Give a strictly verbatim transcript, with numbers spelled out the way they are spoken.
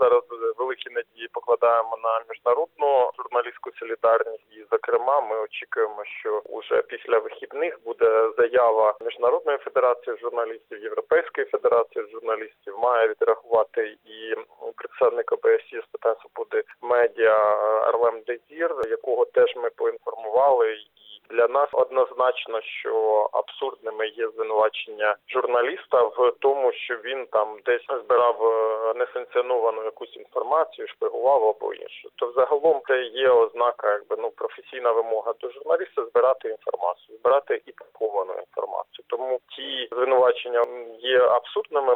зараз великі надії покладаємо на міжнародну журналістську солідарність. І, зокрема, ми очікуємо, що уже після вихідних буде заява Міжнародної федерації журналістів, Європейської федерації журналістів. Має відреагувати і представник О Б С Є з питань свободи медіа Арлем Дезір, якого теж ми поінформували. Для нас однозначно, що абсурдними є звинувачення журналіста в тому, що він там десь збирав несанкціоновану якусь інформацію, шпигував або інше. То взагалом це є ознака, якби ну професійна вимога до журналіста збирати інформацію, збирати і приховану інформацію. Тому ті звинувачення є абсурдними.